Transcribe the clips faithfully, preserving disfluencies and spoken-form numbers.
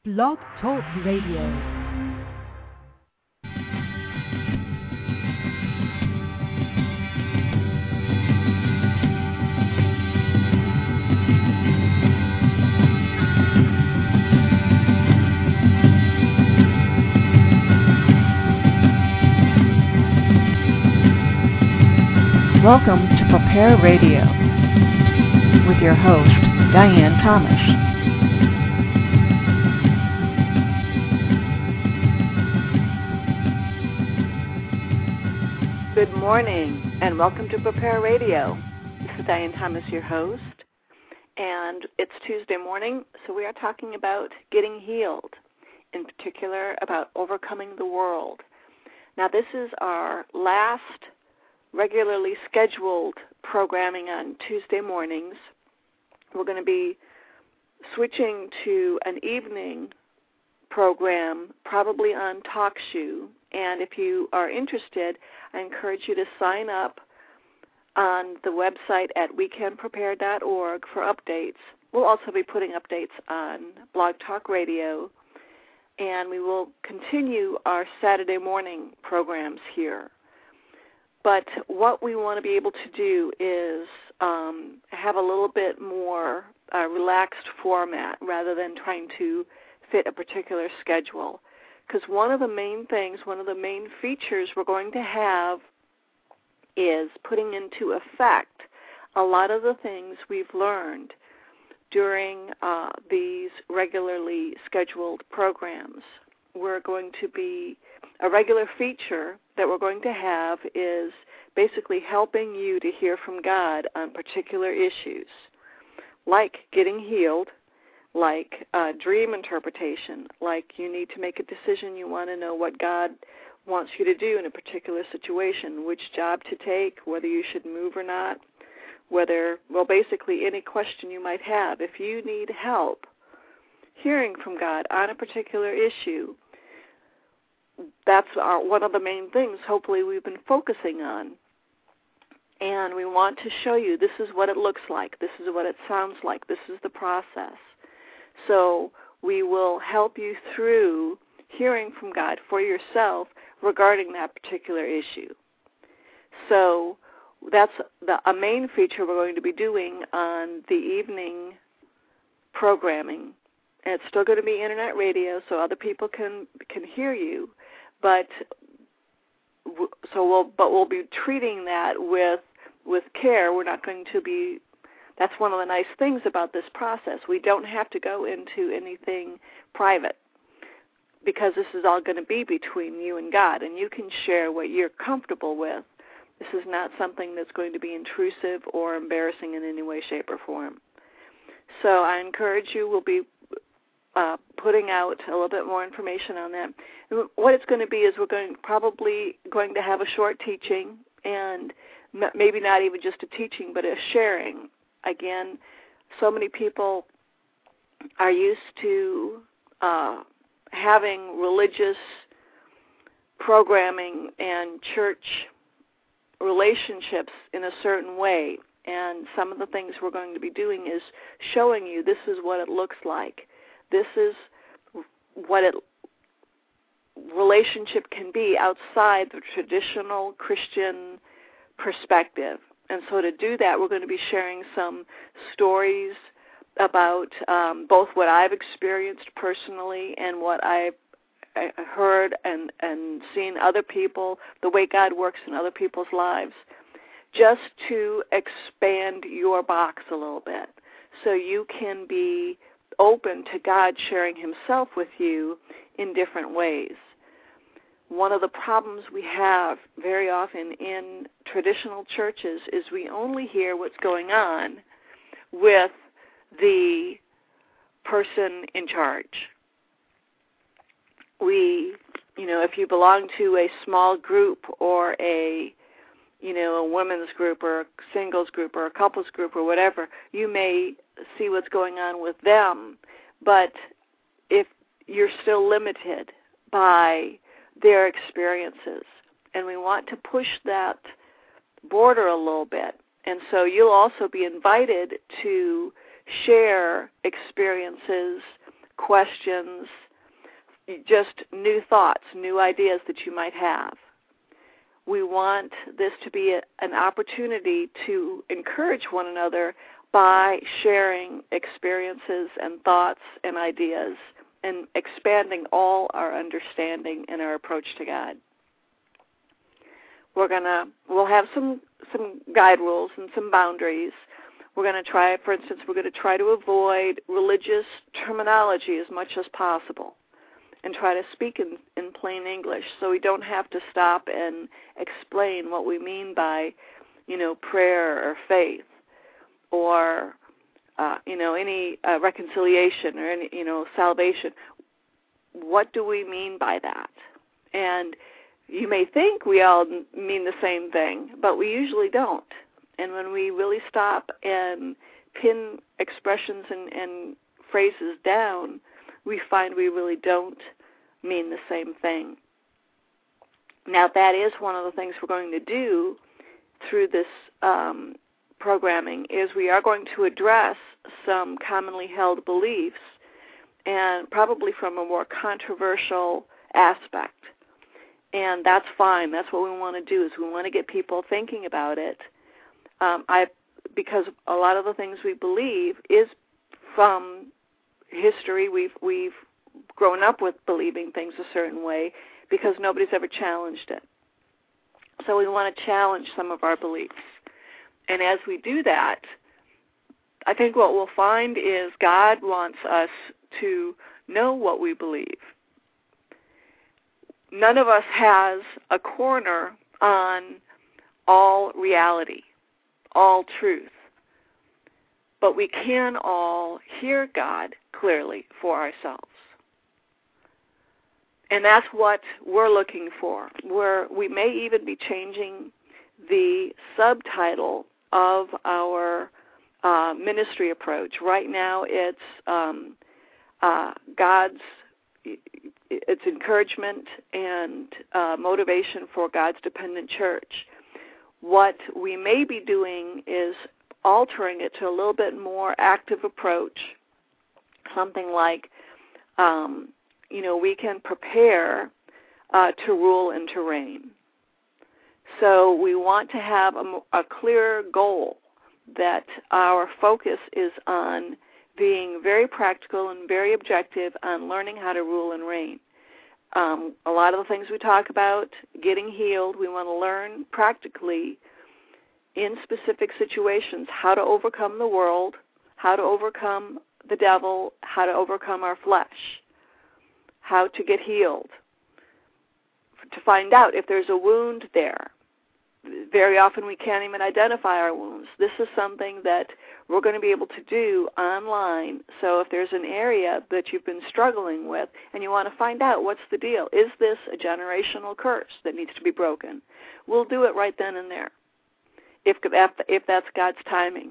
Blog Talk Radio. Welcome to Prepare Radio with your host, Diane Thomas. Good morning, and welcome to Prepare Radio. This is Diane Thomas, your host, and it's Tuesday morning, so we are talking about getting healed, in particular about overcoming the world. Now, this is our last regularly scheduled programming on Tuesday mornings. We're going to be switching to an evening program, probably on TalkShoe. And if you are interested, I encourage you to sign up on the website at we can prepare dot org for updates. We'll also be putting updates on Blog Talk Radio, and we will continue our Saturday morning programs here. But what we want to be able to do is um, have a little bit more uh, relaxed format rather than trying to fit a particular schedule. Because one of the main things, one of the main features we're going to have is putting into effect a lot of the things we've learned during uh, these regularly scheduled programs. We're going to be, a regular feature that we're going to have is basically helping you to hear from God on particular issues, like getting healed, like uh, dream interpretation, like you need to make a decision, you want to know what God wants you to do in a particular situation, which job to take, whether you should move or not, whether, well, basically any question you might have. If you need help hearing from God on a particular issue, that's our, one of the main things, hopefully, we've been focusing on. And we want to show you this is what it looks like, this is what it sounds like, this is the process. So we will help you through hearing from God for yourself regarding that particular issue. So that's the, a main feature we're going to be doing on the evening programming. And it's still going to be internet radio, so other people can can hear you. But so we'll but we'll be treating that with with care. We're not going to be. That's one of the nice things about this process. We don't have to go into anything private because this is all going to be between you and God, and you can share what you're comfortable with. This is not something that's going to be intrusive or embarrassing in any way, shape, or form. So I encourage you, we'll be uh, putting out a little bit more information on that. What it's going to be is we're going probably going to have a short teaching, and maybe not even just a teaching, but a sharing. Again, so many people are used to uh, having religious programming and church relationships in a certain way, and some of the things we're going to be doing is showing you this is what it looks like. This is what it relationship can be outside the traditional Christian perspective. And so to do that, we're going to be sharing some stories about um, both what I've experienced personally and what I've heard and, and seen other people, the way God works in other people's lives, just to expand your box a little bit so you can be open to God sharing himself with you in different ways. One of the problems we have very often in traditional churches is we only hear what's going on with the person in charge. We, you know, if you belong to a small group or a, you know, a women's group or a singles group or a couples group or whatever, you may see what's going on with them, but if you're still limited by their experiences, and we want to push that border a little bit. And so you'll also be invited to share experiences questions, just new thoughts, new ideas that you might have. We want this to be a, an opportunity to encourage one another by sharing experiences and thoughts and ideas and expanding all our understanding and our approach to God. We're gonna, we'll have some, some guide rules and some boundaries. We're going to try, for instance, we're going to try to avoid religious terminology as much as possible and try to speak in, in plain English so we don't have to stop and explain what we mean by, you know, prayer or faith or, uh, you know, any uh, reconciliation or any, you know, salvation. What do we mean by that? And you may think we all mean the same thing, but we usually don't. And when we really stop and pin expressions and, and phrases down, we find we really don't mean the same thing. Now, that is one of the things we're going to do through this um, programming, is we are going to address some commonly held beliefs, and probably from a more controversial aspect. And that's fine. That's what we want to do, is we want to get people thinking about it. Um, I, because a lot of the things we believe is from history. We've we've grown up with believing things a certain way because nobody's ever challenged it. So we want to challenge some of our beliefs. And as we do that, I think what we'll find is God wants us to know what we believe. None of us has a corner on all reality, all truth. But we can all hear God clearly for ourselves. And that's what we're looking for. We're, we may even be changing the subtitle of our uh, ministry approach. Right now it's um, uh, God's, it's encouragement and uh, motivation for God's dependent church. What we may be doing is altering it to a little bit more active approach, something like, um, you know, we can prepare uh, to rule and to reign. So we want to have a, a clear goal that our focus is on being very practical and very objective on learning how to rule and reign. Um, a lot of the things we talk about, getting healed, we want to learn practically in specific situations how to overcome the world, how to overcome the devil, how to overcome our flesh, how to get healed, to find out if there's a wound there. Very often we can't even identify our wounds. This is something that we're going to be able to do online. So if there's an area that you've been struggling with and you want to find out what's the deal, is this a generational curse that needs to be broken? We'll do it right then and there, if if that's God's timing.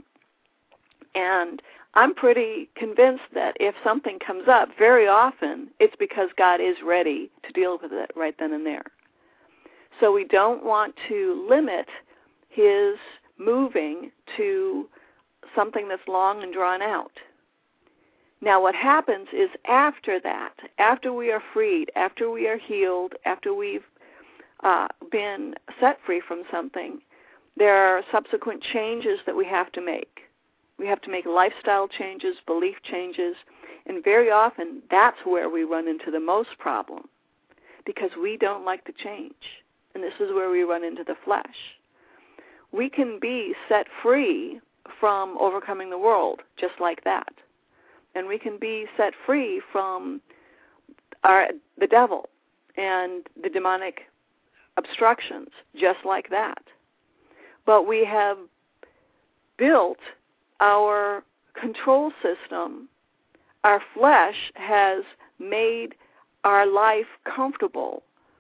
And I'm pretty convinced that if something comes up, very often it's because God is ready to deal with it right then and there. So we don't want to limit his moving to something that's long and drawn out. Now what happens is after that, after we are freed, after we are healed, after we've uh, been set free from something, there are subsequent changes that we have to make. We have to make lifestyle changes, belief changes, and very often that's where we run into the most problem, because we don't like to change. And this is where we run into the flesh. We can be set free from overcoming the world just like that. And we can be set free from our, the devil and the demonic obstructions just like that. But we have built our control system. Our flesh has made our life comfortable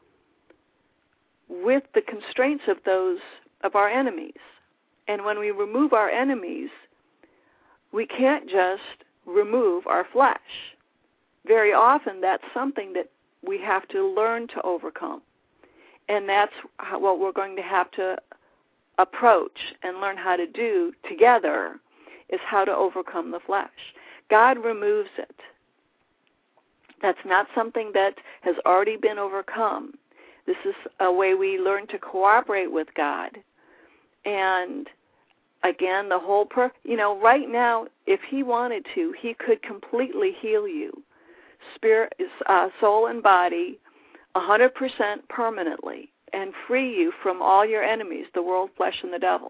with the constraints of those of our enemies. And when we remove our enemies, we can't just remove our flesh. Very often that's something that we have to learn to overcome. And that's how, what we're going to have to approach and learn how to do together, is how to overcome the flesh. God removes it. That's not something that has already been overcome. This is a way we learn to cooperate with God. And again, the whole, per- you know, right now, if he wanted to, he could completely heal you, spirit, uh, soul and body, one hundred percent permanently, and free you from all your enemies, the world, flesh, and the devil.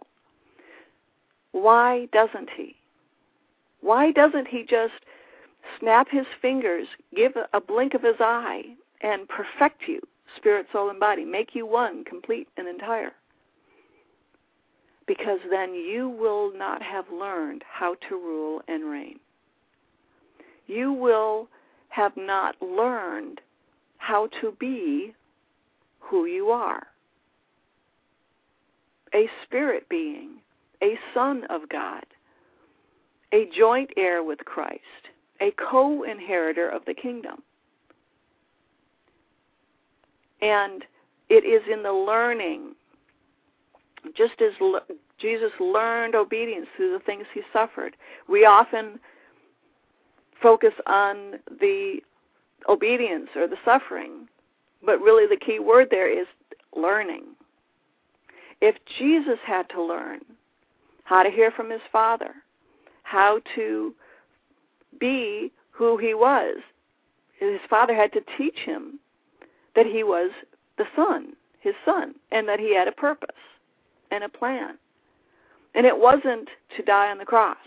Why doesn't he? Why doesn't he just snap his fingers, give a blink of his eye, and perfect you, spirit, soul, and body, make you one, complete and entire? Because then you will not have learned how to rule and reign. You will have not learned how to be who you are. A spirit being, a son of God, a joint heir with Christ, a co-inheritor of the kingdom. And it is in the learning, just as le- Jesus learned obedience through the things he suffered. We often focus on the obedience or the suffering, but really the key word there is learning. If Jesus had to learn how to hear from his Father, how to be who he was, his Father had to teach him that he was the Son, his Son, and that he had a purpose and a plan. And it wasn't to die on the cross.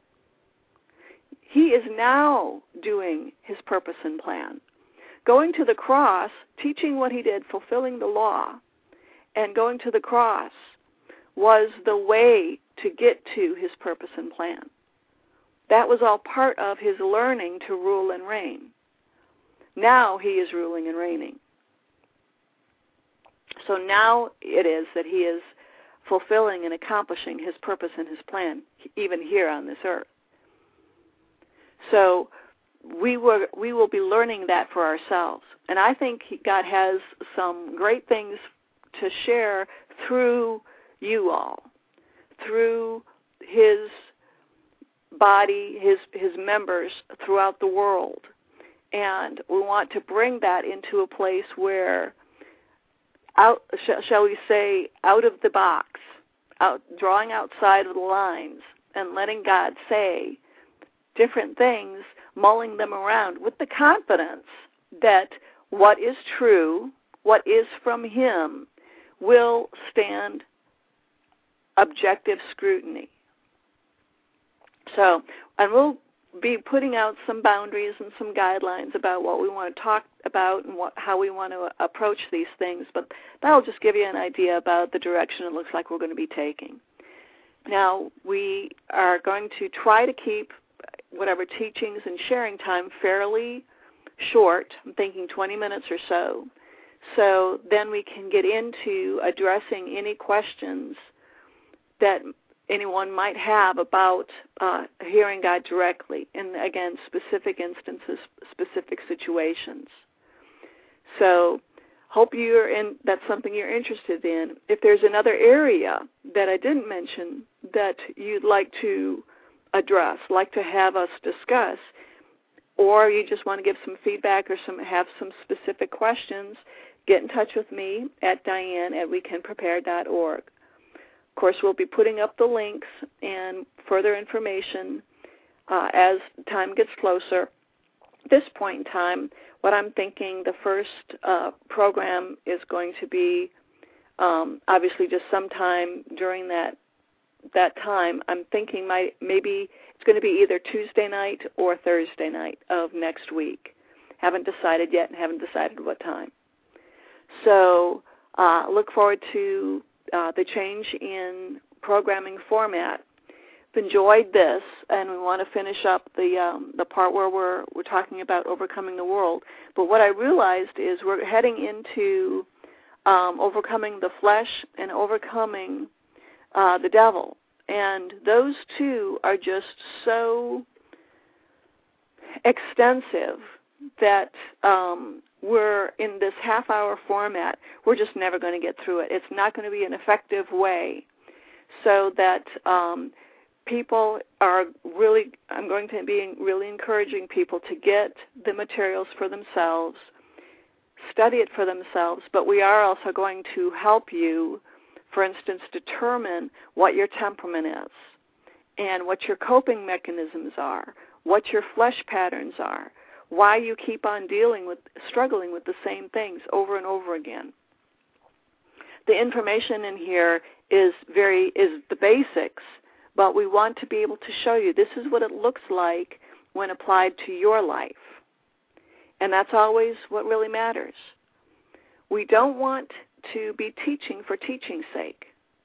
He is now doing his purpose and plan. Going to the cross, teaching what he did, fulfilling the law, and going to the cross was the way to get to his purpose and plan. That was all part of his learning to rule and reign. Now he is ruling and reigning. So now it is that he is fulfilling and accomplishing his purpose and his plan, even here on this earth. So we were, we will be learning that for ourselves. And I think God has some great things to share through you all, through his body, his his members throughout the world. And we want to bring that into a place where, out, shall we say, out of the box, out, drawing outside of the lines and letting God say different things, mulling them around with the confidence that what is true, what is from him, will stand objective scrutiny. So, and we'll be putting out some boundaries and some guidelines about what we want to talk about and what, how we want to approach these things, but that'll just give you an idea about the direction it looks like we're going to be taking. Now, we are going to try to keep whatever teachings and sharing time fairly short. I'm thinking twenty minutes or so. So then we can get into addressing any questions that anyone might have about uh, hearing God directly, and again, specific instances, specific situations. So hope you're in, that's something you're interested in. If there's another area that I didn't mention that you'd like to address, like to have us discuss, or you just want to give some feedback or some have some specific questions, get in touch with me at Diane at we can prepare dot org. Of course, we'll be putting up the links and further information uh, as time gets closer. At this point in time, what I'm thinking, the first uh, program is going to be um, obviously just sometime during that that time. I'm thinking my, maybe it's going to be either Tuesday night or Thursday night of next week. Haven't decided yet and haven't decided what time. So uh, look forward to uh, the change in programming format. I've enjoyed this, and we want to finish up the um, the part where we're we're talking about overcoming the world. But what I realized is we're heading into um, overcoming the flesh and overcoming uh, the devil, and those two are just so extensive that um, we're in this half-hour format. We're just never going to get through it. It's not going to be an effective way so that um, people are really, I'm going to be really encouraging people to get the materials for themselves, study it for themselves, but we are also going to help you, for instance, determine what your temperament is and what your coping mechanisms are, what your flesh patterns are, why you keep on dealing with, struggling with the same things over and over again. The information in here is very, is the basics, but we want to be able to show you this is what it looks like when applied to your life. And that's always what really matters. We don't want to be teaching for teaching's sake.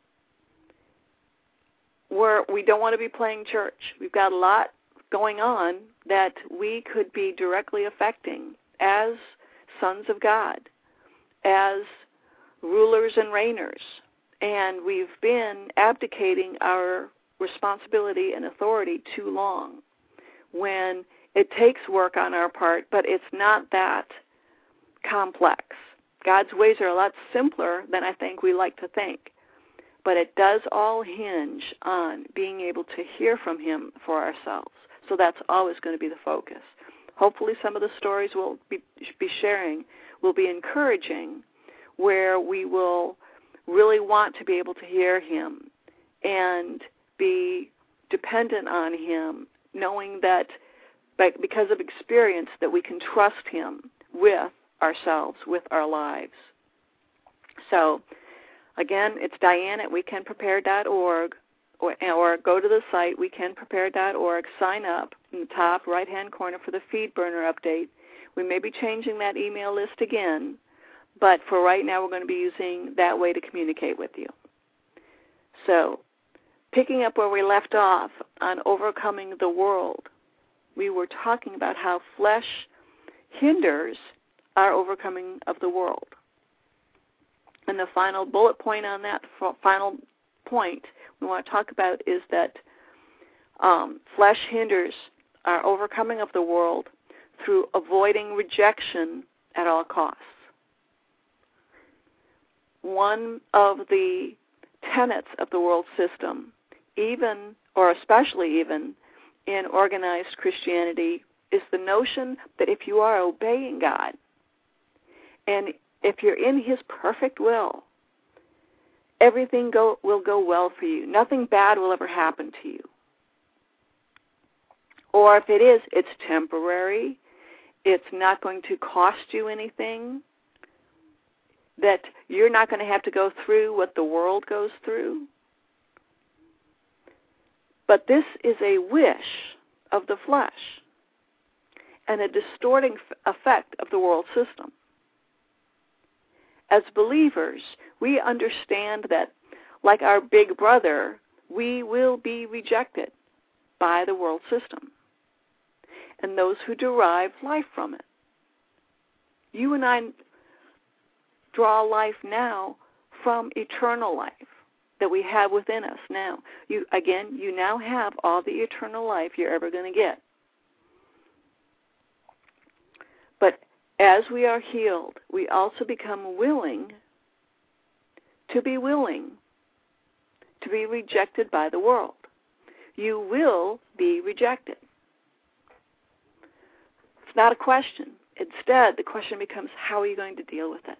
We're, we don't want to be playing church. We've got a lot going on that we could be directly affecting as sons of God, as rulers and reigners. And we've been abdicating our responsibility and authority too long when it takes work on our part, but it's not that complex. God's ways are a lot simpler than I think we like to think, but it does all hinge on being able to hear from Him for ourselves. So that's always going to be the focus. Hopefully some of the stories we'll be, be sharing will be encouraging, where we will really want to be able to hear Him and be dependent on Him, knowing that because of experience that we can trust Him with ourselves, with our lives. So, again, it's Diane at we can prepare dot org, or, or go to the site we can prepare dot org, sign up in the top right-hand corner for the feed burner update. We may be changing that email list again, but for right now we're going to be using that way to communicate with you. So, picking up where we left off on overcoming the world, we were talking about how flesh hinders our overcoming of the world. And the final bullet point on that final point we want to talk about is that um, flesh hinders our overcoming of the world through avoiding rejection at all costs. One of the tenets of the world system, even or especially even in organized Christianity, is the notion that if you are obeying God and if you're in His perfect will, everything go, will go well for you. Nothing bad will ever happen to you. Or if it is, it's temporary. It's not going to cost you anything. That you're not going to have to go through what the world goes through. But this is a wish of the flesh and a distorting effect of the world system. As believers, we understand that, like our big brother, we will be rejected by the world system and those who derive life from it. You and I draw life now from eternal life that we have within us now. You again, you now have all the eternal life you're ever going to get. But as we are healed, we also become willing to be willing to be rejected by the world. You will be rejected. It's not a question. Instead, the question becomes, how are you going to deal with it?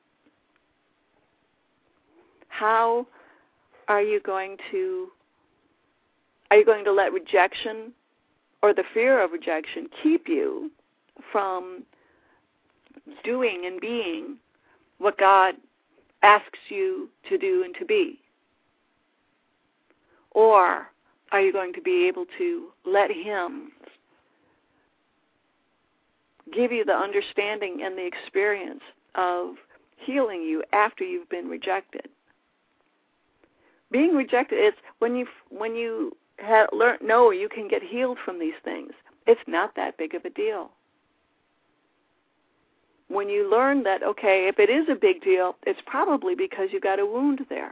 How are you going to, are you going to let rejection or the fear of rejection keep you from doing and being what God asks you to do and to be? Or are you going to be able to let Him give you the understanding and the experience of healing you after you've been rejected? Being rejected is when you when you have learn know you can get healed from these things. It's not that big of a deal. When you learn that, okay, if it is a big deal, it's probably because you got a wound there.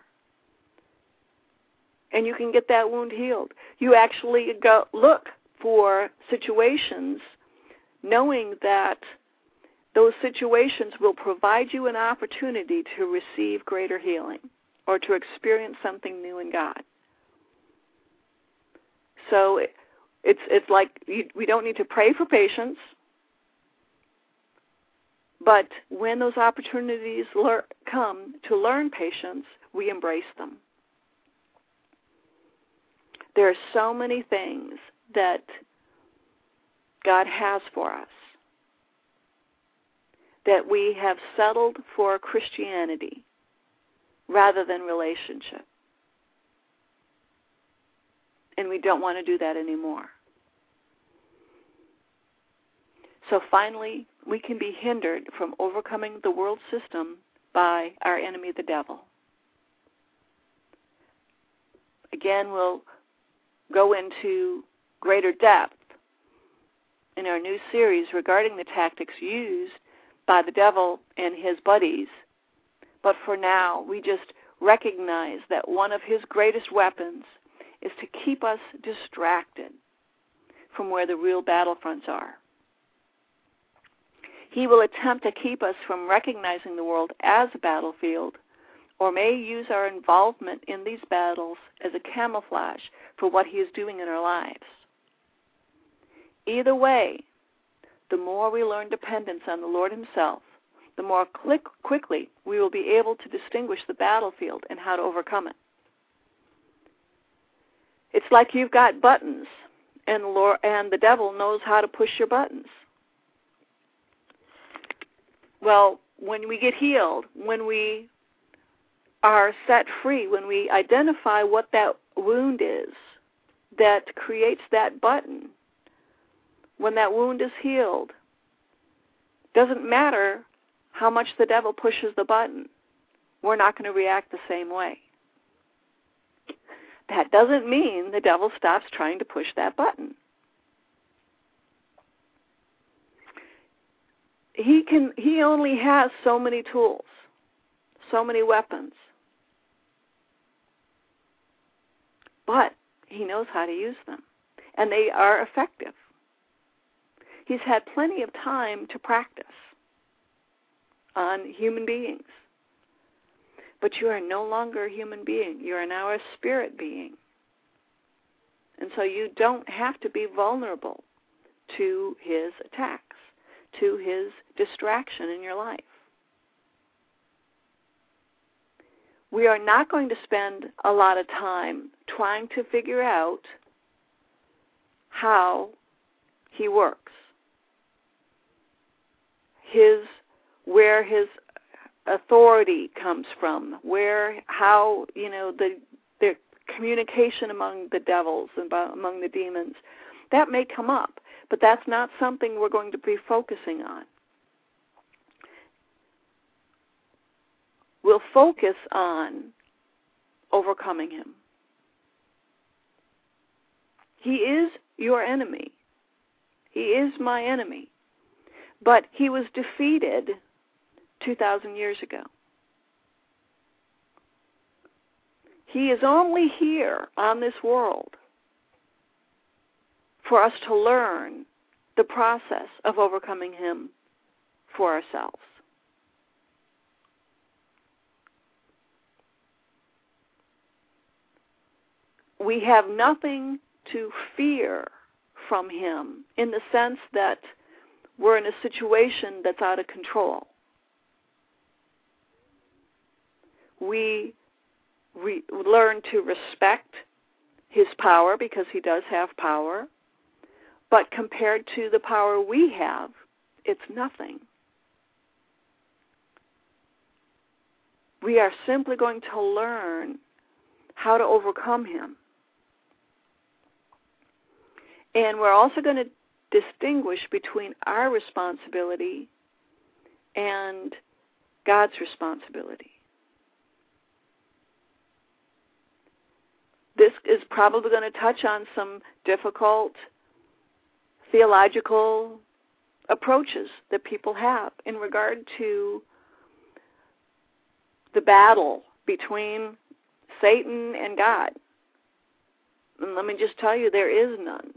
And you can get that wound healed. You actually go look for situations knowing that those situations will provide you an opportunity to receive greater healing or to experience something new in God. So it, it's it's like you, we don't need to pray for patience, but when those opportunities lear- come to learn patience, we embrace them. There are so many things that God has for us that we have settled for Christianity rather than relationship. And we don't want to do that anymore. So finally, we can be hindered from overcoming the world system by our enemy, the devil. Again, we'll go into greater depth in our new series regarding the tactics used by the devil and his buddies. But for now, we just recognize that one of his greatest weapons is to keep us distracted from where the real battlefronts are. He will attempt to keep us from recognizing the world as a battlefield, or may use our involvement in these battles as a camouflage for what he is doing in our lives. Either way, the more we learn dependence on the Lord himself, the more quick, quickly we will be able to distinguish the battlefield and how to overcome it. It's like you've got buttons, and the, Lord, and the devil knows how to push your buttons. Well, when we get healed, when we are set free, when we identify what that wound is that creates that button, when that wound is healed, doesn't matter how much the devil pushes the button, we're not going to react the same way. That doesn't mean the devil stops trying to push that button. He can. He only has so many tools, so many weapons. But he knows how to use them, and they are effective. He's had plenty of time to practice on human beings. But you are no longer a human being. You are now a spirit being. And so you don't have to be vulnerable to his attacks, to his distraction in your life. We are not going to spend a lot of time trying to figure out how he works, his, where his authority comes from, where, how, you know, the the communication among the devils and among the demons. That may come up, but that's not something we're going to be focusing on. We'll focus on overcoming him. He is your enemy. He is my enemy. But he was defeated two thousand years ago. He is only here on this world for us to learn the process of overcoming him for ourselves. We have nothing to fear from him in the sense that we're in a situation that's out of control. We re- learn to respect his power because he does have power, but compared to the power we have, it's nothing. We are simply going to learn how to overcome him. And we're also going to distinguish between our responsibility and God's responsibility. This is probably going to touch on some difficult theological approaches that people have in regard to the battle between Satan and God. And let me just tell you, there is none.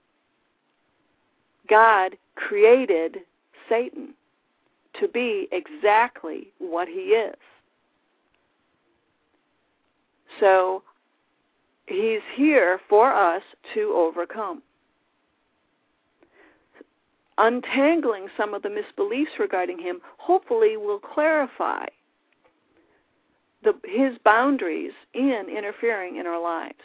God created Satan to be exactly what he is. So He's here for us to overcome. Untangling some of the misbeliefs regarding him hopefully will clarify the, his boundaries in interfering in our lives.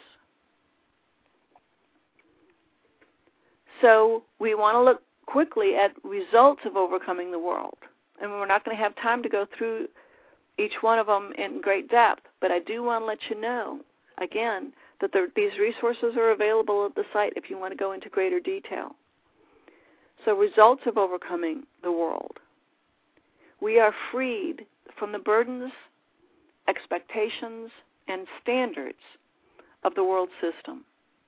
So we want to look quickly at results of overcoming the world. And we're not going to have time to go through each one of them in great depth, but I do want to let you know, again, that there, these resources are available at the site if you want to go into greater detail. So results of overcoming the world. We are freed from the burdens, expectations, and standards of the world system.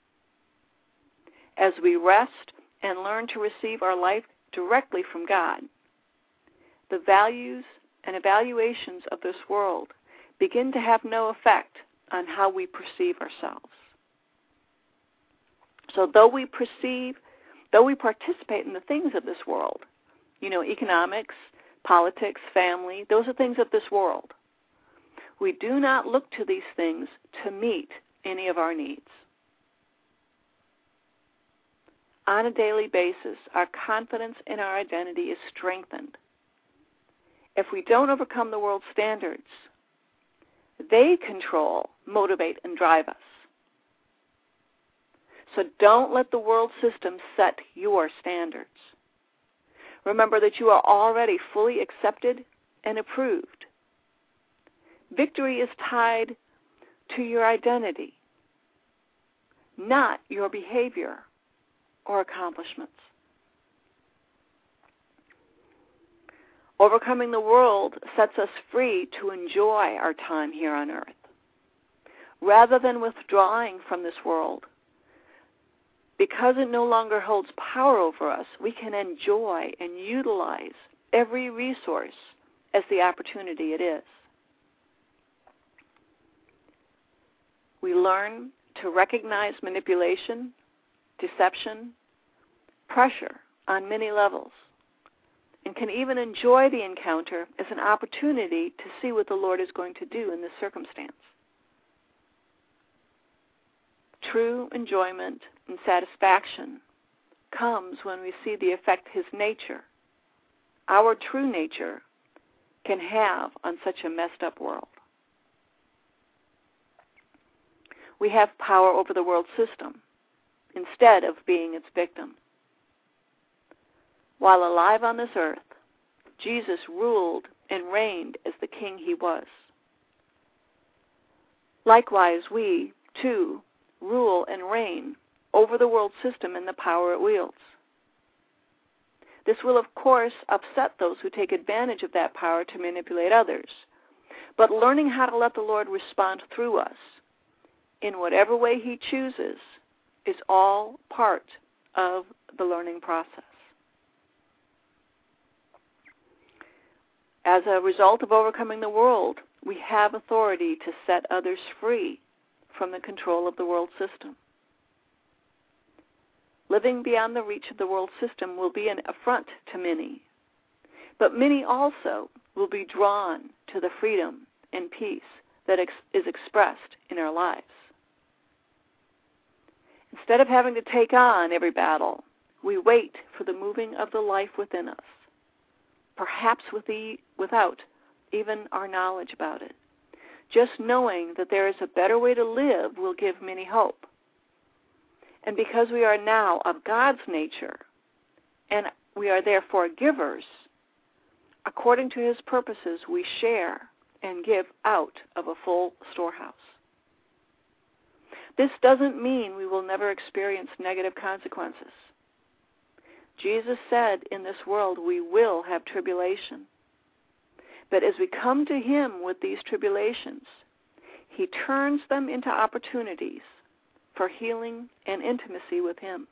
As we rest and learn to receive our life directly from God, the values and evaluations of this world begin to have no effect on how we perceive ourselves. So though we perceive, though we participate in the things of this world, you know, economics, politics, family, those are things of this world, we do not look to these things to meet any of our needs. On a daily basis, our confidence in our identity is strengthened. If we don't overcome the world's standards, they control, motivate, and drive us. So don't let the world system set your standards. Remember that you are already fully accepted and approved. Victory is tied to your identity, not your behavior or accomplishments. Overcoming the world sets us free to enjoy our time here on earth. Rather than withdrawing from this world, because it no longer holds power over us, we can enjoy and utilize every resource as the opportunity it is. We learn to recognize manipulation, deception, pressure on many levels, and can even enjoy the encounter as an opportunity to see what the Lord is going to do in this circumstance. True enjoyment and satisfaction comes when we see the effect His nature, our true nature, can have on such a messed up world. We have power over the world system instead of being its victim. While alive on this earth, Jesus ruled and reigned as the king He was. Likewise, we, too, rule and reign over the world system and the power it wields. This will, of course, upset those who take advantage of that power to manipulate others. But learning how to let the Lord respond through us in whatever way He chooses is all part of the learning process. As a result of overcoming the world, we have authority to set others free from the control of the world system. Living beyond the reach of the world system will be an affront to many, but many also will be drawn to the freedom and peace that ex- is expressed in our lives. Instead of having to take on every battle, we wait for the moving of the life within us, perhaps with the, without even our knowledge about it. Just knowing that there is a better way to live will give many hope. And because we are now of God's nature, and we are therefore givers, according to His purposes, we share and give out of a full storehouse. This doesn't mean we will never experience negative consequences. Jesus said in this world we will have tribulation. But as we come to Him with these tribulations, He turns them into opportunities for healing and intimacy with Him.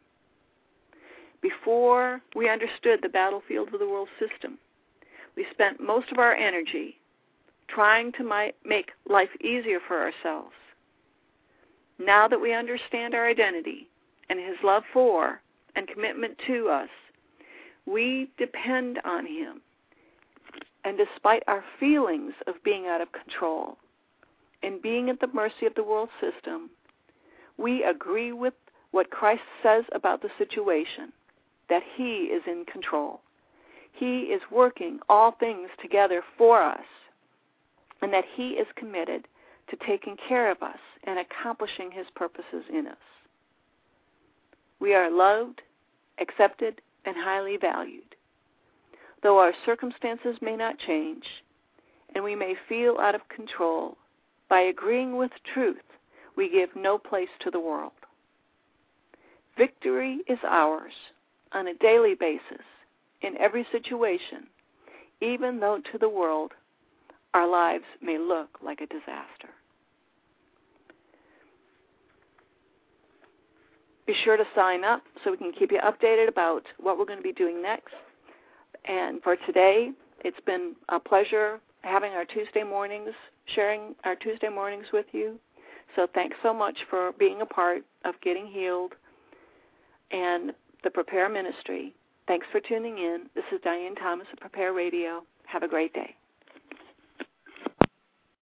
Before we understood the battlefield of the world system, we spent most of our energy trying to make life easier for ourselves. Now that we understand our identity and His love for and commitment to us, we depend on Him. And despite our feelings of being out of control and being at the mercy of the world system, we agree with what Christ says about the situation, that He is in control. He is working all things together for us, and that He is committed to taking care of us and accomplishing His purposes in us. We are loved, accepted, and highly valued. Though our circumstances may not change, and we may feel out of control, by agreeing with truth, we give no place to the world. Victory is ours on a daily basis in every situation, even though to the world our lives may look like a disaster. Be sure to sign up so we can keep you updated about what we're going to be doing next. And for today, it's been a pleasure having our Tuesday mornings, sharing our Tuesday mornings with you. So thanks so much for being a part of Getting Healed and the Prepare Ministry. Thanks for tuning in. This is Diane Thomas of Prepare Radio. Have a great day.